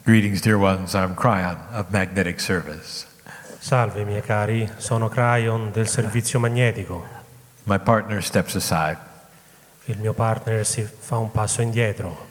Greetings, dear ones. I'm Cryon of Magnetic Service. Salve miei cari, sono Cryon del servizio magnetico. My partner steps aside. Il mio partner si fa un passo indietro.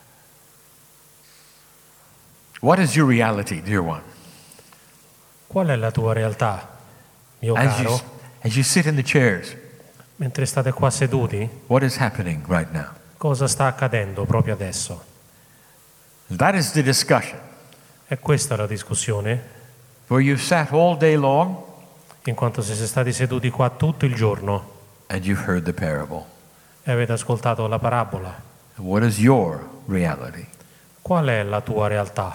What is your reality, dear one? Qual è la tua realtà, mio caro? As you sit in the chairs, Mentre state qua seduti, what is happening right now? cosa sta accadendo proprio adesso? That is the discussion. È questa la discussione? Where you've sat all day long In quanto siete stati seduti qua tutto il giorno and you've heard the parable. e avete ascoltato la parabola. What is your reality? Qual è la tua realtà?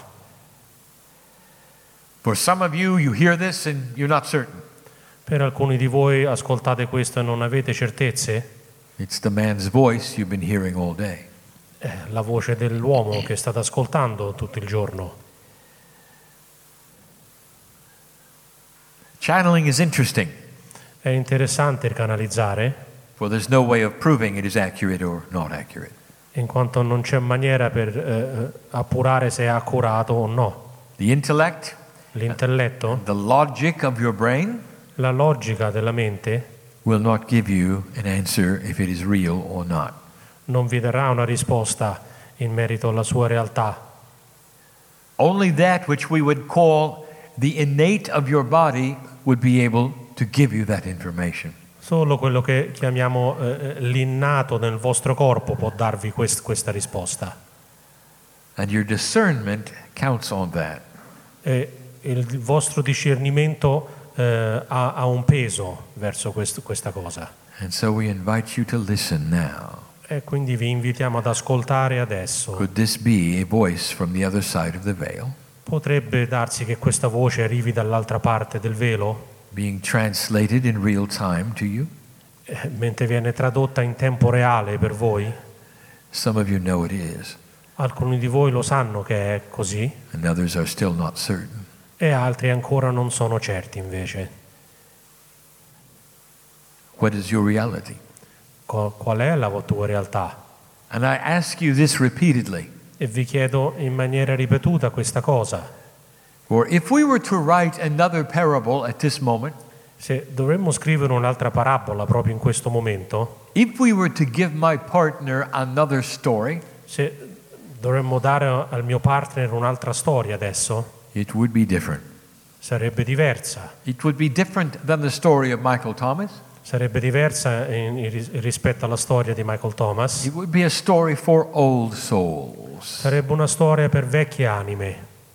For some of you, you hear this and you're not certain. Per alcuni di voi ascoltate questo e non avete certezze? It's the man's voice you've been hearing all day. È la voce dell'uomo che state ascoltando tutto il giorno. Channeling is interesting, È interessante canalizzare, for there's no way of proving it is accurate or not accurate. in quanto non c'è maniera per appurare se è accurato o no. The intellect, L'intelletto, the logic of your brain la logica della mente will not give you an answer if it is real or not. non vi darà una risposta in merito alla sua realtà. Only that which we would call the innate of your body would be able to give you that information. Solo quello che chiamiamo l'innato nel vostro corpo può darvi questa risposta. And your discernment counts on that. E il vostro discernimento ha un peso verso questa cosa. And so we invite you to listen now. E quindi vi invitiamo ad ascoltare adesso. Could this be a voice from the other side of the veil, Potrebbe darsi che questa voce arrivi dall'altra parte del velo, being translated in real time to you? mentre viene tradotta in tempo reale per voi. Some of you know it is, Alcuni di voi lo sanno che è così and others are still not certain. e altri ancora non sono certi invece. What is your reality? Qual è la tua realtà? And I ask you this repeatedly. E vi chiedo in maniera ripetuta questa cosa. For if we were to write another parable at this moment, Se dovremmo scrivere un'altra parabola proprio in questo momento, if we were to give my partner another story, se dovremmo dare al mio partner un'altra storia adesso, it would be different. sarebbe diversa. It would be different than the story of Michael Thomas. Sarebbe diversa rispetto alla storia di Michael Thomas. It would be a story for old souls. Sarebbe una storia per vecchie anime.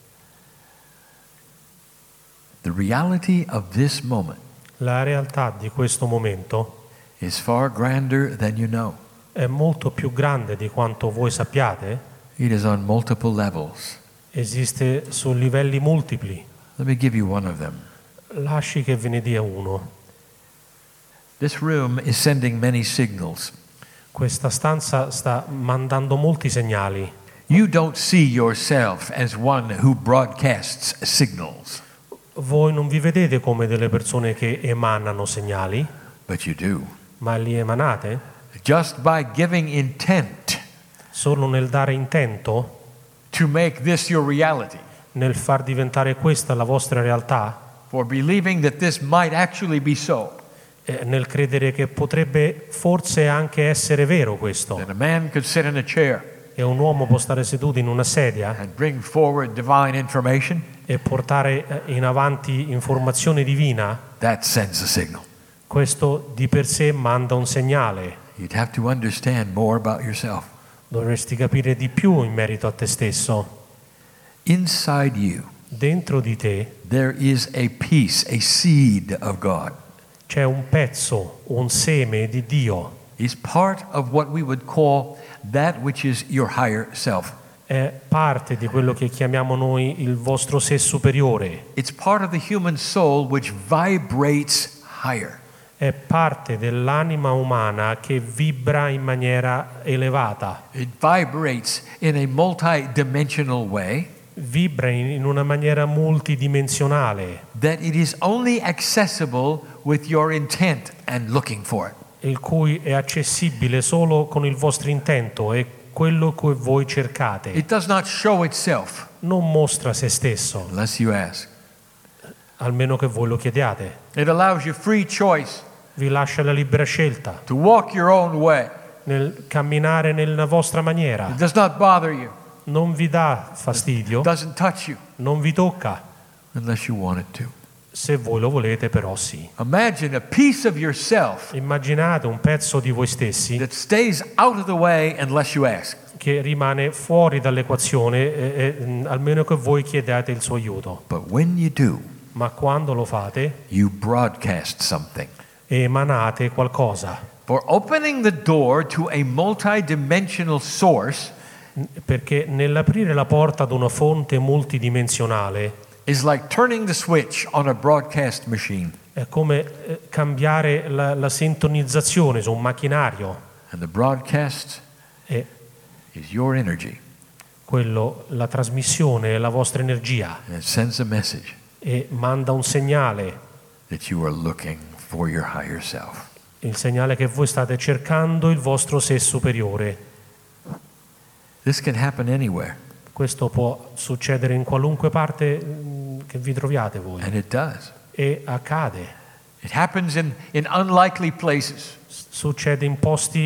The reality of this moment La realtà di questo momento is far grander than you know. è molto più grande di quanto voi sappiate. It is on multiple levels. Esiste su livelli multipli. Let me give you one of them. Lasci che ve ne dia uno. This room is sending many signals. Questa stanza sta mandando molti segnali. You don't see yourself as one who broadcasts signals, Voi non vi vedete come delle persone che emanano segnali, but you do. ma li emanate Just by giving intent solo nel dare intento, to make this your reality, nel far diventare questa la vostra realtà, for believing that this might actually be so. nel credere che potrebbe forse anche essere vero questo, That a man could sit in a chair e un uomo può stare seduto in una sedia and bring forward divine information, e portare in avanti informazione divina. that sends a signal. Questo di per sé manda un segnale. You'd have to understand more about yourself. Dovresti capire di più in merito a te stesso. Inside you, Dentro di te there is a piece, a seed of God. c'è un pezzo, un seme di Dio. It's part of what we would call that which is your higher self. È parte di quello che chiamiamo noi il vostro sé superiore. It's part of the human soul which vibrates higher. È parte dell'anima umana che vibra in maniera elevata. It vibrates in a multi-dimensional way Vibra in una maniera multidimensionale, that it is only accessible with your intent and looking for it. il cui è accessibile solo con il vostro intento e quello che voi cercate It does not show itself non mostra se stesso, unless you ask. almeno che voi lo chiediate. It allows you free choice Vi lascia la libera scelta to walk your own way. nel camminare nella vostra maniera. It does not bother you. Non vi dà fastidio, It doesn't touch you non vi tocca. unless you want it to. Se voi lo volete, però sì. Imagine a piece of yourself Immaginate un pezzo di voi stessi that stays out of the way unless you ask. che rimane fuori dall'equazione, almeno che voi chiediate il suo aiuto. But when you do, Ma quando lo fate, you broadcast something. emanate qualcosa. For opening the door to a multidimensional source Perché nell'aprire la porta ad una fonte multidimensionale is like turning the switch on a broadcast machine. è come cambiare la sintonizzazione su un macchinario. And the broadcast E is your energy. la trasmissione è la vostra energia And it sends a message e manda un segnale, that you are looking for your higher self. il segnale che voi state cercando il vostro sé superiore. This can happen anywhere, Questo può succedere in qualunque parte che vi troviate voi and it does. e accade. It happens in unlikely places. Succede in posti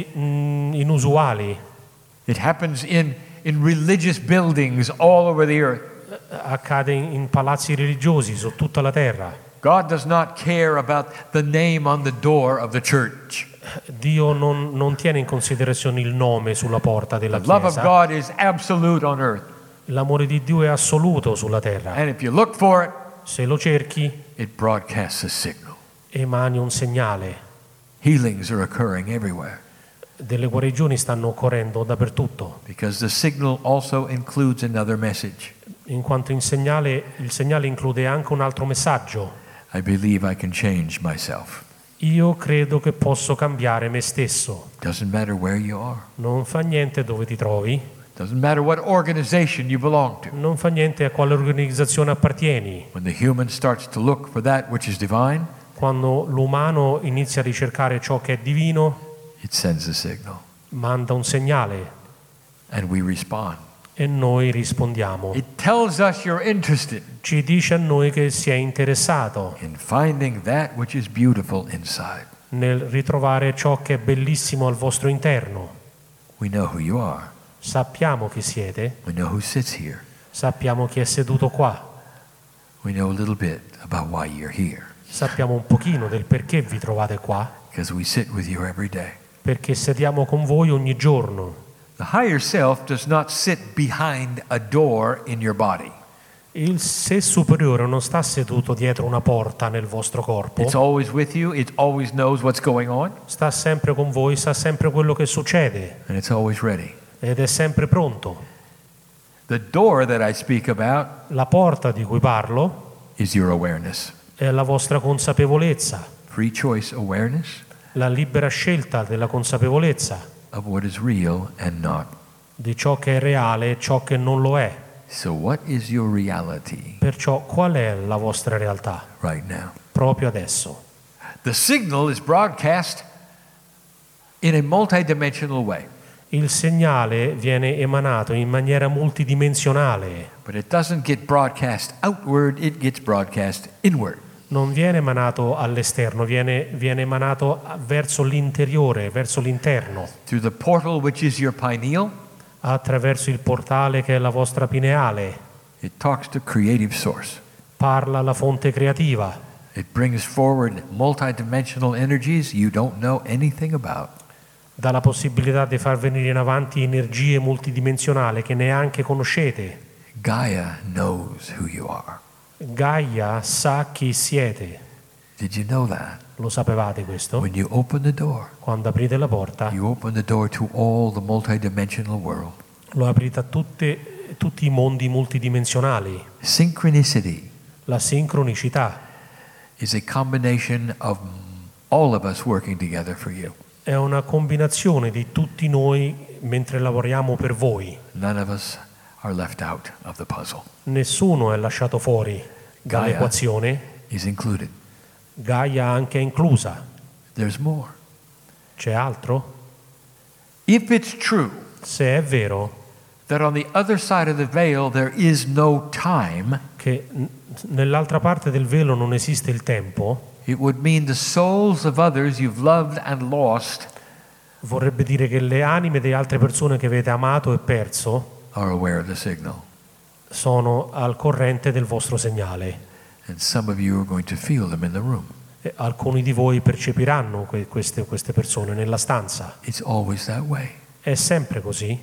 inusuali, It happens in religious buildings all over the earth. accade in palazzi religiosi su tutta la terra. God does not care about the name on the door of the church. Dio non tiene in considerazione il nome sulla porta della The love of chiesa. God is absolute on earth. L'amore di Dio è assoluto sulla terra. And if you look for it, Se lo cerchi, it broadcasts a signal. emani un segnale. Healings are occurring everywhere Delle guarigioni stanno occorrendo dappertutto, because the signal also includes another message. in quanto il segnale include anche un altro messaggio. I believe I can change myself. Io credo che posso cambiare me stesso. Doesn't matter where you are. Non fa niente dove ti trovi, Doesn't matter what organization you belong to. non fa niente a quale organizzazione appartieni. When the human starts to look for that which is divine, Quando l'umano inizia a ricercare ciò che è divino, it sends a signal manda un segnale and we respond. e noi rispondiamo. It tells us you're interested Ci dice a noi che si è interessato in finding that which is beautiful inside. nel ritrovare ciò che è bellissimo al vostro interno. We know who you are. Sappiamo chi siete, We know who sits here. sappiamo chi è seduto qua, We know a little bit about why you're here sappiamo un pochino del perché vi trovate qua, because we sit with you every day. perché sediamo con voi ogni giorno. The higher self does not sit behind a door in your body. Il sé superiore non sta seduto dietro una porta nel vostro corpo, It's always with you. It always knows what's going on, sta sempre con voi, sa sempre quello che succede and it's always ready. ed è sempre pronto. The door that I speak about La porta di cui parlo is your awareness. è la vostra consapevolezza, Free choice awareness la libera scelta della consapevolezza of what is real and not. di ciò che è reale e ciò che non lo è. So what is your reality Perciò qual è la vostra realtà right now? proprio adesso? The signal is broadcast in a multidimensional way, Il segnale viene emanato in maniera multidimensionale, but it doesn't get broadcast outward, it gets broadcast inward. non viene emanato all'esterno, viene emanato verso l'interiore, verso l'interno, Through the portal which is your pineal, attraverso il portale che è la vostra pineale. it talks to creative source. Parla la fonte creativa, It brings forward multidimensional energies you don't know anything about. dà la possibilità di far venire in avanti energie multidimensionali che neanche conoscete. Gaia knows who you are. Gaia sa chi siete. Did you know that? Lo sapevate questo? When you open the door, Quando aprite la porta, you open the door to all the multidimensional world. lo aprite a tutti i mondi multidimensionali. Synchronicity La sincronicità is a combination of all of us working together for you. è una combinazione di tutti noi mentre lavoriamo per voi. None of us are left out of the puzzle. Nessuno è lasciato fuori dall'equazione. Is included. Gaia anche è inclusa. There's more. C'è altro? If it's true Se è vero that on the other side of the veil there is no time, che nell'altra parte del velo non esiste il tempo, it would mean the souls of others you've loved and lost vorrebbe dire che le anime di altre persone che avete amato e perso are aware of the signal. sono al corrente del vostro segnale. And some of you are going to feel them in the room. E alcuni di voi percepiranno queste persone nella stanza. It's always that way. È sempre così.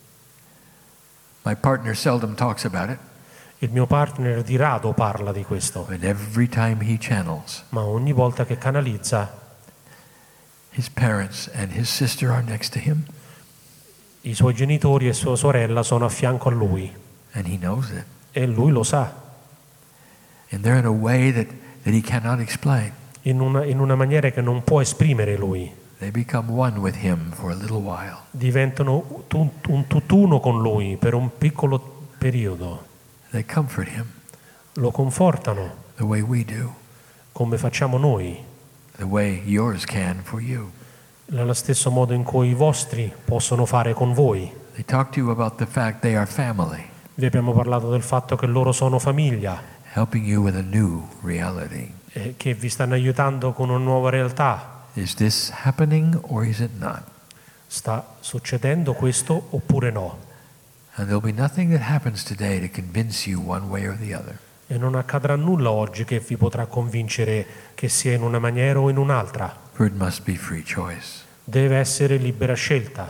My partner seldom talks about it, Il mio partner di rado parla di questo, but every time he channels, ma ogni volta che canalizza, his parents and his sister are next to him, i suoi genitori e sua sorella sono a fianco a lui and he knows it. e lui lo sa, And they're in a way that he cannot explain. in una maniera che non può esprimere lui. They become one with him for a little while. Diventano un tutt'uno con lui per un piccolo periodo. They comfort him Lo confortano the way we do, come facciamo noi, the way yours can for you. nello stesso modo in cui i vostri possono fare con voi. They talk to you about the fact they are family, Vi abbiamo parlato del fatto che loro sono famiglia helping you with a new reality. e che vi stanno aiutando con una nuova realtà. Is this happening or is it not? Sta succedendo questo oppure no? And there'll be nothing that happens today to convince you one way or the other. E non accadrà nulla oggi che vi potrà convincere che sia in una maniera o in un'altra. For it must be free choice. Deve essere libera scelta.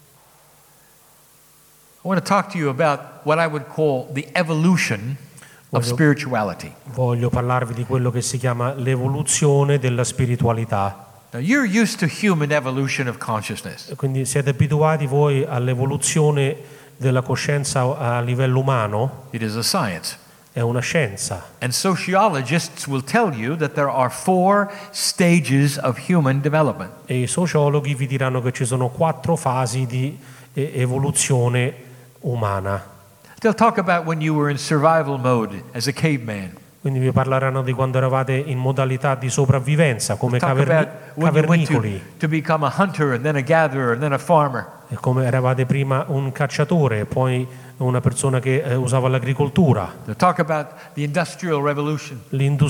I want to talk to you about what I would call the evolution of spirituality. Voglio parlarvi di quello che si chiama l'evoluzione della spiritualità. Now, you're used to human evolution of consciousness. Quindi siete abituati voi all'evoluzione della coscienza a livello umano? It is a science. È una scienza. And sociologists will tell you that there are 4 stages of human development. E i sociologhi vi diranno che ci sono 4 fasi di evoluzione umana. They'll talk about when you were in survival mode as a caveman. Quindi vi parleranno di quando eravate in modalità di sopravvivenza come Talk about when you went cavernicoli, to become a hunter and then a gatherer and then a farmer. e come eravate prima un cacciatore, poi una persona che usava l'agricoltura, They'll talk about the industrial revolution.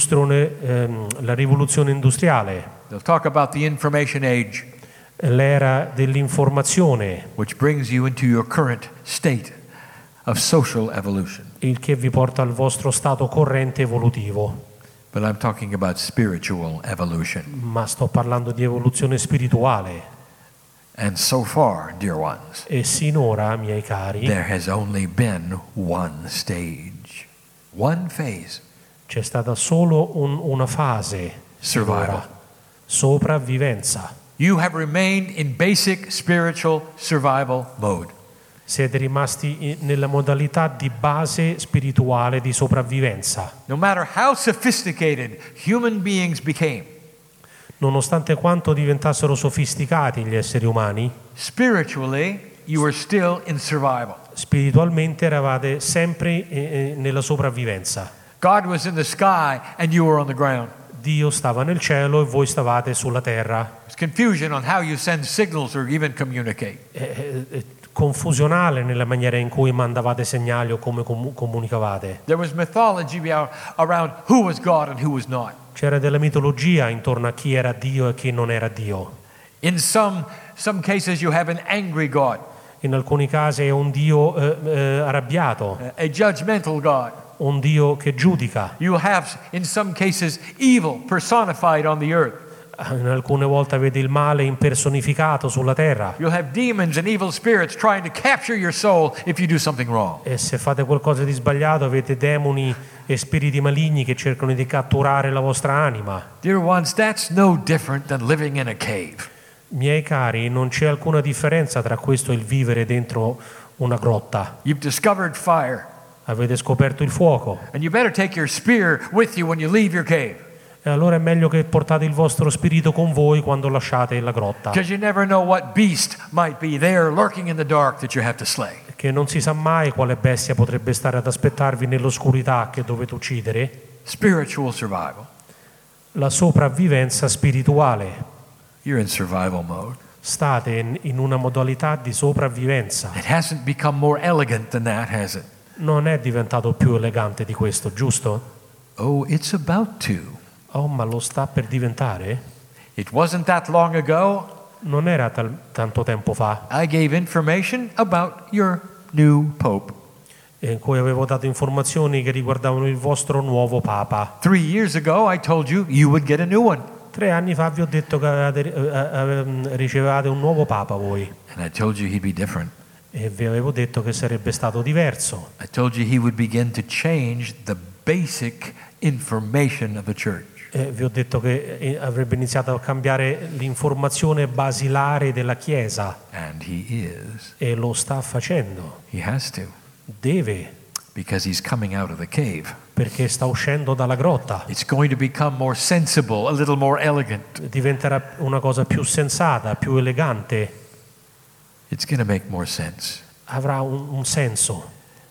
la rivoluzione industriale, They'll talk about the information age, l'era dell'informazione, which brings you into your current state of social evolution. il che vi porta al vostro stato corrente evolutivo. But I'm talking about spiritual evolution. Ma sto parlando di evoluzione spirituale. And so far, dear ones, E sinora, miei cari, there has only been one stage, one phase. c'è stata solo una fase, Survival. sinora, sopravvivenza. You have remained in basic spiritual survival mode. Siete rimasti nella modalità di base spirituale di sopravvivenza. No matter how sophisticated human beings became, Nonostante quanto diventassero sofisticati gli esseri umani, spiritually, you were still in survival. spiritualmente eravate sempre nella sopravvivenza. God was in the sky and you were on the ground. Dio stava nel cielo e voi stavate sulla terra. There's confusion on how you send signals or even communicate. Confusionale nella maniera in cui mandavate segnali o come comunicavate. There was mythology around who was God and who was not. C'era della mitologia intorno a chi era Dio e chi non era Dio. In some cases you have an angry God, In alcuni casi è un Dio arrabbiato, a judgmental God. un Dio che giudica. You have, in some cases, evil personified on the earth. In alcune volte avete il male impersonificato sulla terra. You'll have demons and evil spirits trying to capture your soul if you do something wrong. E se fate qualcosa di sbagliato avete demoni e spiriti maligni che cercano di catturare la vostra anima. Dear ones, that's no different than living in a cave. Miei cari, non c'è alcuna differenza tra questo e il vivere dentro una grotta. You've discovered fire, Avete scoperto il fuoco. and you better take your spear with you when you leave your cave, E allora è meglio che portate il vostro spirito con voi quando lasciate la grotta. because you never know what beast might be there lurking in the dark that you have to slay. Che non si sa mai quale bestia potrebbe stare ad aspettarvi nell'oscurità che dovete uccidere. Spiritual survival. La sopravvivenza spirituale. You're in survival mode. State in una modalità di sopravvivenza. It hasn't become more elegant than that, has it? Non è diventato più elegante di questo, giusto? Oh, it's about to. Oh, ma lo sta per diventare? It wasn't that long ago Non era tanto tempo fa I gave information about your new pope. in cui avevo dato informazioni che riguardavano il vostro nuovo Papa. 3 years ago I told you you would get a new one. 3 anni fa vi ho detto che ricevevate un nuovo Papa voi And I told you he'd be different. e vi avevo detto che sarebbe stato diverso. I told you he would begin to change the basic information of the church. E vi ho detto che avrebbe iniziato a cambiare l'informazione basilare della Chiesa And he is. e lo sta facendo. He has to. Deve, Because he's coming out of the cave. perché sta uscendo dalla grotta. It's going to become more sensible, a little more elegant. Diventerà una cosa più sensata, più elegante, It's going to make more sense. avrà un senso.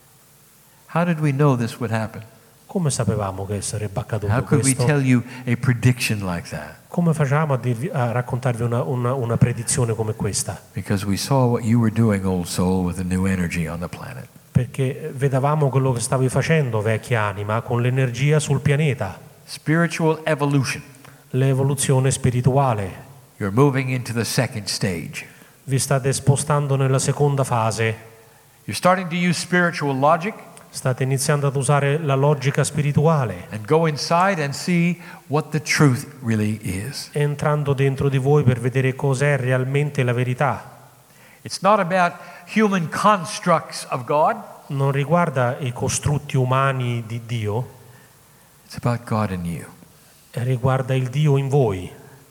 How did we know this would happen? Come sapevamo che sarebbe accaduto How could we questo? tell you a prediction like that? Come facciamo a raccontarvi una predizione come questa? Because we saw what you were doing, old soul, with the new energy on the planet. Perché vedevamo quello che stavi facendo, vecchia anima, con l'energia sul pianeta, Spiritual evolution. l'evoluzione spirituale. You're moving into the second stage. Vi state spostando nella seconda fase, You're starting to use spiritual logic state iniziando ad usare la logica spirituale, and go inside and see what the truth really is. entrando dentro di voi per vedere cos'è realmente la verità. It's not about human constructs of God. Non riguarda i costrutti umani di Dio, It's about God in you. riguarda il Dio in voi.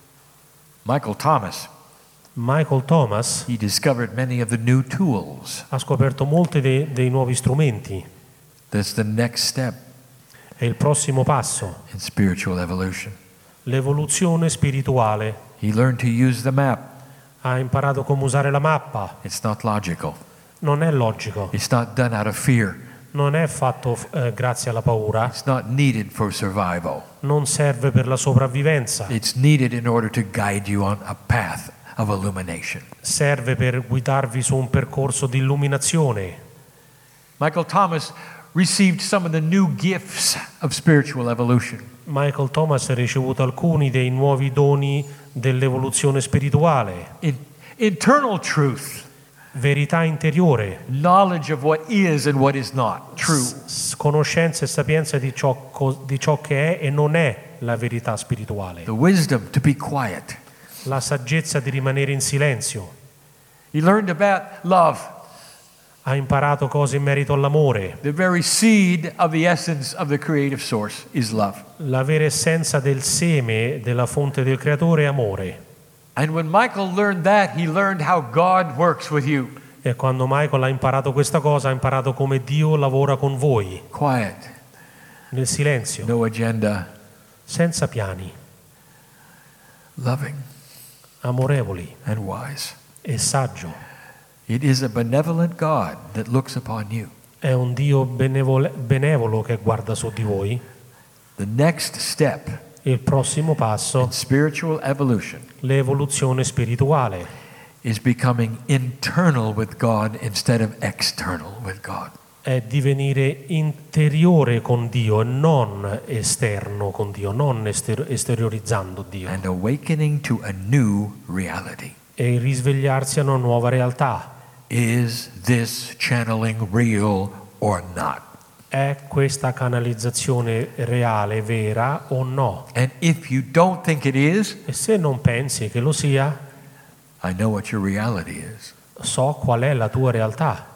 Michael Thomas, Michael Thomas he discovered many of the new tools. ha scoperto molti dei nuovi strumenti. That's the next step È il prossimo passo, in spiritual evolution. l'evoluzione spirituale. He learned to use the map. Ha imparato come usare la mappa. It's not logical. Non è logico, It's not done out of fear. non è fatto grazie alla paura, It's not needed for survival. non serve per la sopravvivenza, It's needed in order to guide you on a path of illumination. serve per guidarvi su un percorso di illuminazione. Michael Thomas received some of the new gifts of spiritual evolution. Michael Thomas ha ricevuto alcuni dei nuovi doni dell'evoluzione spirituale, Internal truth, verità interiore, knowledge of what is and what is not true. conoscenza e sapienza di ciò che è e non è la verità spirituale, The wisdom to be quiet. la saggezza di rimanere in silenzio. He learned about love, Ha imparato cose in merito all'amore. the very seed of the essence of the creative source is love. La vera essenza del seme della fonte del creatore è amore. And when Michael learned that, he learned how God works with you. E quando Michael ha imparato questa cosa, ha imparato come Dio lavora con voi, Quiet, nel silenzio, no agenda, senza piani, loving amorevoli and wise. e saggio. It is a benevolent God that looks upon you. È un Dio benevolo che guarda su di voi. The next step Il prossimo passo, in spiritual evolution l'evoluzione spirituale, is becoming internal with God instead of external with God. è divenire interiore con Dio e non esterno con Dio, non esteriorizzando Dio. And awakening to a new reality. E risvegliarsi a una nuova realtà. Is this channeling real or not? È questa canalizzazione reale, vera o no? And if you don't think it is, E se non pensi che lo sia, I know what your reality is. so qual è la tua realtà.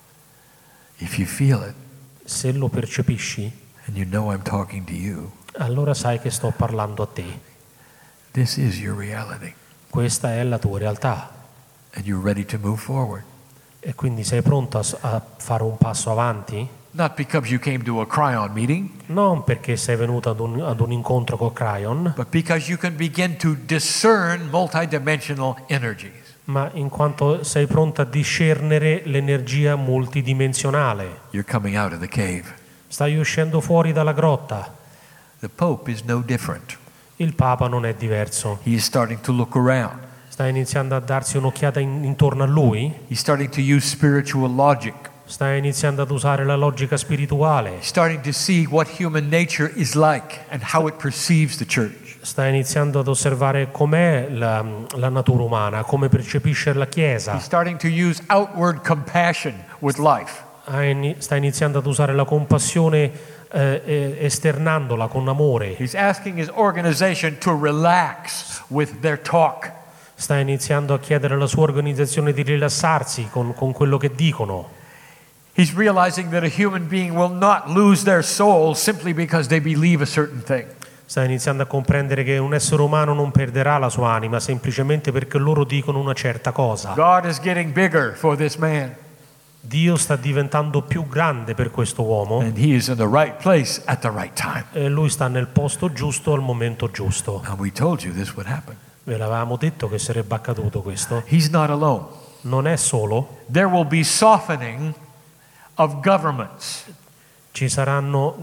If you feel it Se lo percepisci, and you know I'm talking to you, allora sai che sto parlando a te. this is your reality. Questa è la tua realtà. And you're ready to move forward. E quindi sei pronto a fare un passo avanti? Not because you came to a Cryon meeting, Non perché sei venuto ad un incontro con Cryon, but because you can begin to discern multidimensional energies. ma in quanto sei pronto a discernere l'energia multidimensionale. You're coming out of the cave. Stai uscendo fuori dalla grotta. The Pope is no different. Il Papa non è diverso. He is starting to look around. Sta iniziando a darsi un'occhiata intorno a lui? He's starting to use spiritual logic. Sta iniziando ad usare la logica spirituale. He's starting to see what human nature is like and how it perceives the church. Sta iniziando ad osservare com'è la natura umana, come percepisce la Chiesa. He's starting to use outward compassion with life. Sta iniziando ad usare la compassione esternandola con amore. He's asking his organization to relax with their talk. Sta iniziando a chiedere alla sua organizzazione di rilassarsi con quello che dicono. He's realizing that a human being will not lose their soul simply because they believe a certain thing. Sta iniziando a comprendere che un essere umano non perderà la sua anima semplicemente perché loro dicono una certa cosa. God is getting bigger for this man. Dio sta diventando più grande per questo uomo. And he is in the right place at the right time. E lui sta nel posto giusto al momento giusto. And we told you this would happen. Ve l'avevamo detto che sarebbe accaduto questo. He's not alone. Non è solo. There will be softening of governments. Ci saranno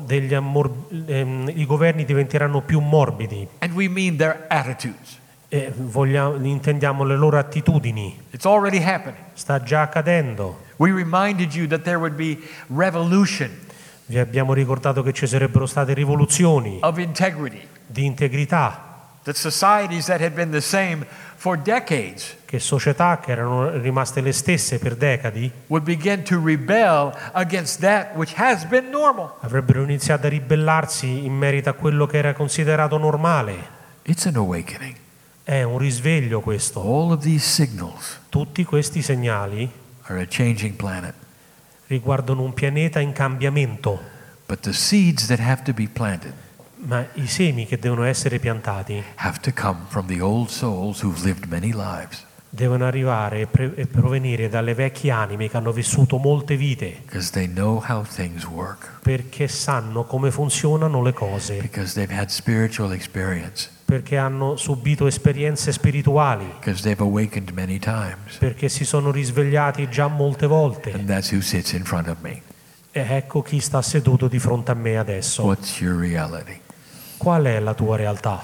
i governi diventeranno più morbidi. And we mean their attitudes. E intendiamo le loro attitudini. It's already happening. Sta già accadendo. We reminded you that there would be revolution. Vi abbiamo ricordato che ci sarebbero state rivoluzioni of integrity. Di integrità. That societies that had been the same for decades che società che erano rimaste le stesse per decadi would begin to rebel against that which has been normal. Avrebbero iniziato a ribellarsi in merito a quello che era considerato normale. It's an awakening. È un risveglio questo. All of these signals Tutti questi segnali are a changing planet. Riguardano un pianeta in cambiamento. But the seeds that have to be planted Ma i semi che devono essere piantati have to come from the old souls who've lived many lives. Devono arrivare e provenire dalle vecchie anime che hanno vissuto molte vite. Because they know how things work. Perché sanno come funzionano le cose. Because they've had spiritual experience. Perché hanno subito esperienze spirituali. Because they've awakened many times. Perché si sono risvegliati già molte volte. And that's who sits in front of me. E ecco chi sta seduto di fronte a me adesso. What's your reality? Qual è la tua realtà?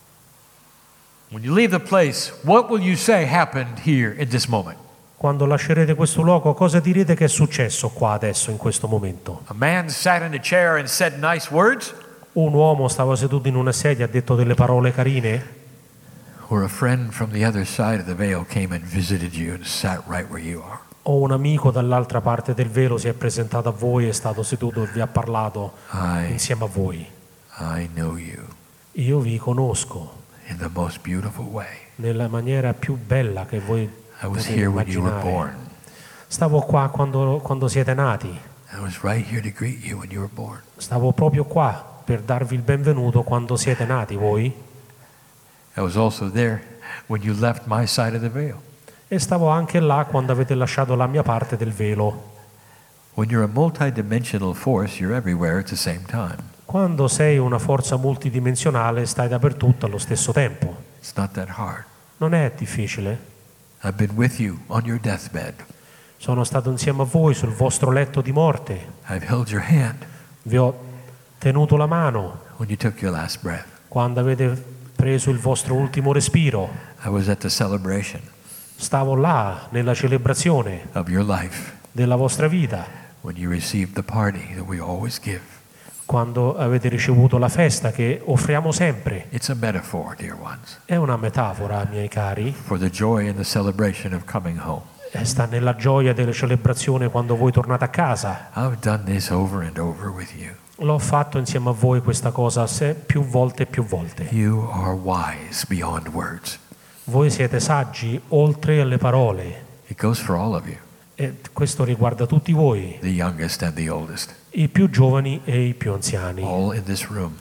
When you leave the place, what will you say happened here in this moment? Quando lascerete questo luogo, cosa direte che è successo qua adesso in questo momento? A man sat in a chair and said nice words? Un uomo stava seduto in una sedia e ha detto delle parole carine? Or a friend from the other side of the veil came and visited you and sat right where you are? O un amico dall'altra parte del velo si è presentato a voi, è stato seduto e vi ha parlato insieme a voi? I know you. Io vi conosco. In the most beautiful way. Nella maniera più bella che voi I was here when you were born. Stavo qua quando siete nati. I was right here to greet you when you were born. Stavo proprio qua per darvi il benvenuto quando siete nati voi. I was also there when you left my side of the veil. E stavo anche là quando avete lasciato la mia parte del velo. When you're a multidimensional force, you're everywhere at the same time. Quando sei una forza multidimensionale, stai dappertutto allo stesso tempo. It's not that hard. Non è difficile. I've been with you on your deathbed. Sono stato insieme a voi sul vostro letto di morte. I've held your hand. Vi ho tenuto la mano. When you took your last breath. Quando avete preso il vostro ultimo respiro. I was at the celebration. Stavo là nella celebrazione of your life. Della vostra vita. When you received the party that we always give. Quando avete ricevuto la festa che offriamo sempre. It's a metaphor, dear ones. È una metafora, miei cari. For the joy and the celebration of coming home. Sta nella gioia della celebrazione quando voi tornate a casa. I've done this over and over with you. L'ho fatto insieme a voi questa cosa più volte e più volte. You are wise beyond words. Voi siete saggi oltre alle parole. It goes for all of you. E questo riguarda tutti voi. The youngest and the oldest. I più giovani e i più anziani. All in this room.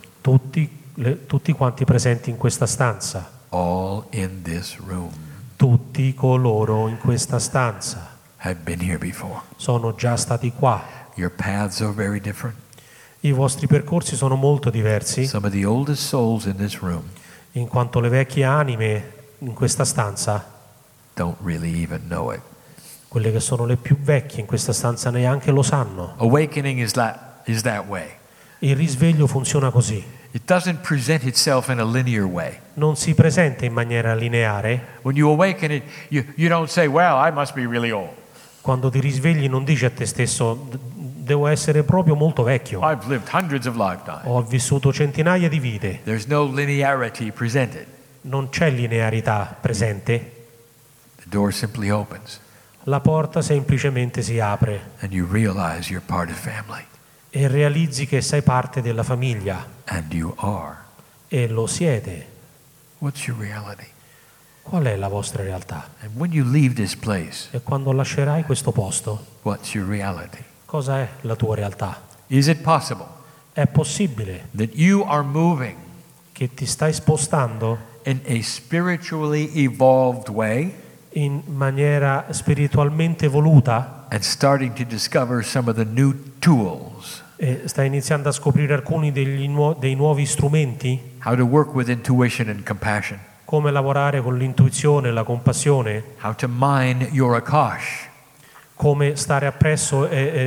Tutti quanti presenti in questa stanza. All in this room. Tutti coloro in questa stanza. Have been here before. Sono già stati qua. Your paths are very different. I vostri percorsi sono molto diversi. Some of the oldest souls in this room. In quanto le vecchie anime in questa stanza don't really even know it. Quelle che sono le più vecchie in questa stanza neanche lo sanno. Awakening is that way. Il risveglio funziona così. It doesn't present itself in a linear way. non si presenta in maniera lineare. When you awaken it, you don't say, well, I must be really old. Quando ti risvegli non dici a te stesso devo essere proprio molto vecchio. I've lived hundreds of lifetimes. Ho vissuto centinaia di vite. There's no linearity presented. Non c'è linearità presente. The door simply opens La porta semplicemente si apre and you realize you're part of family. e realizzi che sei parte della famiglia And you are. e lo siete. What's your reality? Qual è la vostra realtà? And when you leave this place, E quando lascerai questo posto, what's your reality? cosa è la tua realtà? Is it possible È possibile that you are moving che ti stai spostando in a spiritually evolved way in maniera spiritualmente evoluta and starting to discover some of the new tools, e stai iniziando a scoprire alcuni dei nuovi strumenti, how to work with intuition and compassion, come lavorare con l'intuizione e la compassione, how to mine your akash, come stare appresso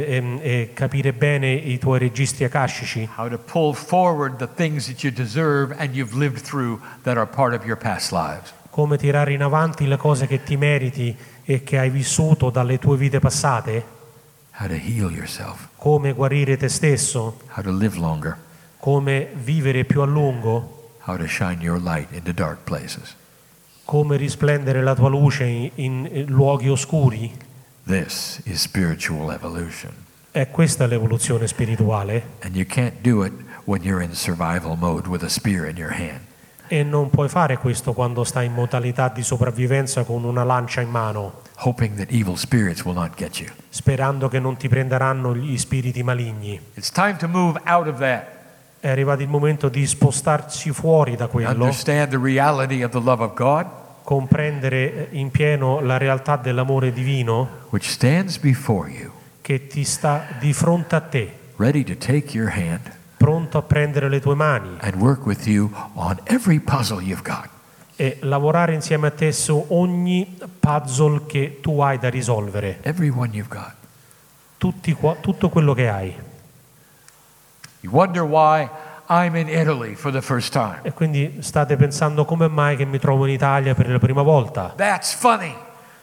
e capire bene i tuoi registri akashici, how to pull forward the things that you deserve and you've lived through that are part of your past lives. come tirare in avanti le cose che ti meriti e che hai vissuto dalle tue vite passate, How to heal yourself, come guarire te stesso, how to live longer, come vivere più a lungo, how to shine your light into dark places. come risplendere la tua luce in luoghi oscuri. This is spiritual evolution. È questa l'evoluzione spirituale And you can't do it when you're in survival mode with a spear in your hand. e non puoi fare questo quando stai in modalità di sopravvivenza con una lancia in mano, Hoping that evil spirits will not get you. sperando che non ti prenderanno gli spiriti maligni. It's time to move out of that. È arrivato il momento di spostarci fuori da quello, Understand the reality of the love of God, comprendere in pieno la realtà dell'amore divino which stands before you, che ti sta di fronte a te, ready to take your hand pronto a prendere le tue mani and work with you on every puzzle you've got. e lavorare insieme a te su ogni puzzle che tu hai da risolvere, Every one you've got. tutto quello che hai. You wonder why I'm in Italy for the first time. E quindi state pensando come mai che mi trovo in Italia per la prima volta. That's funny.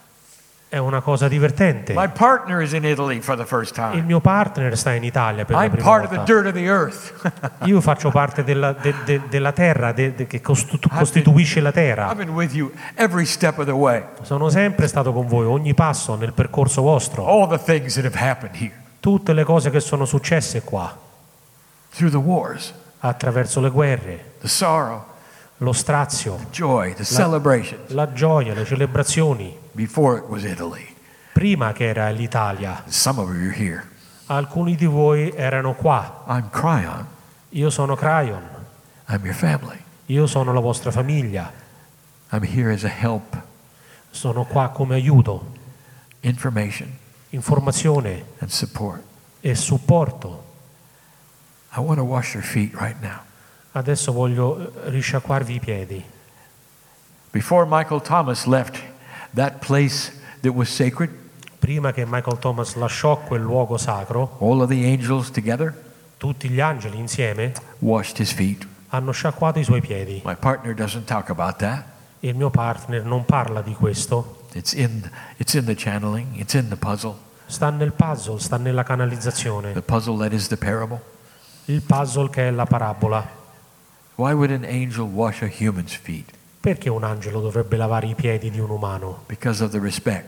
È una cosa divertente. My partner is in Italy for the first Il time. mio partner sta in Italia per la I'm prima part of the volta. dirt of the earth. Io faccio parte della terra, che costituisce la terra. I've been with you every step of the way. Sono sempre stato con voi, ogni passo nel percorso vostro. All the things that have happened here Tutte le cose che sono successe qua, through the wars, attraverso le guerre, the sorrow, lo strazio, joy, the celebrations, la gioia, le celebrazioni, before it was Italy. prima che era l'Italia. Some of you are here. Alcuni di voi erano qua. I'm Cryon. Io sono Cryon, I'm your family. io sono la vostra famiglia, I'm here as a help, sono qua come aiuto, information, informazione and support. e supporto. I want to wash your feet right now. Adesso voglio risciacquarvi i piedi. Before Michael Thomas left that place that was sacred, Prima che Michael Thomas lasciò quel luogo sacro, all of the angels together tutti gli angeli insieme washed his feet. hanno sciacquato i suoi piedi. My partner doesn't talk about that. Il mio partner non parla di questo. It's in the channeling, it's in the puzzle. Sta nel puzzle, sta nella canalizzazione. The puzzle that is the parable. Il puzzle che è la parabola. Why would an angel wash a human's feet? Perché un angelo dovrebbe lavare i piedi di un umano? Because of the respect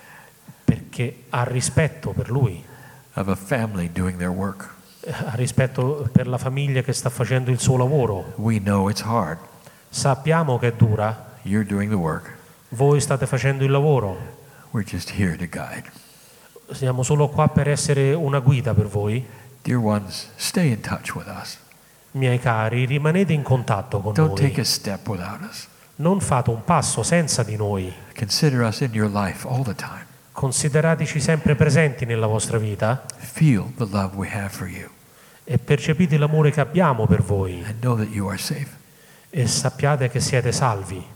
Perché ha rispetto per lui, of a family doing their work. ha rispetto per la famiglia che sta facendo il suo lavoro. We know it's hard. Sappiamo che è dura, You're doing the work. voi state facendo il lavoro. We're just here to guide. Siamo solo qua per essere una guida per voi. Dear ones, stay in touch with us. Miei cari, rimanete in contatto con Don't take noi. a step without us. Non fate un passo senza di noi. Consider us in your life all the time. Considerateci sempre presenti nella vostra vita Feel the love we have for you e percepite l'amore che abbiamo per voi and know that you are safe. e sappiate che siete salvi.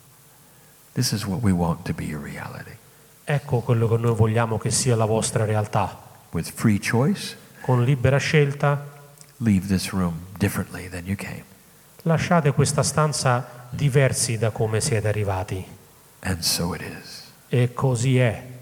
This is what we want to be your reality. Ecco quello che noi vogliamo che sia la vostra realtà. With free choice, Con libera scelta leave this room differently than you came. Lasciate questa stanza diversi da come siete arrivati. And so it is. E così è.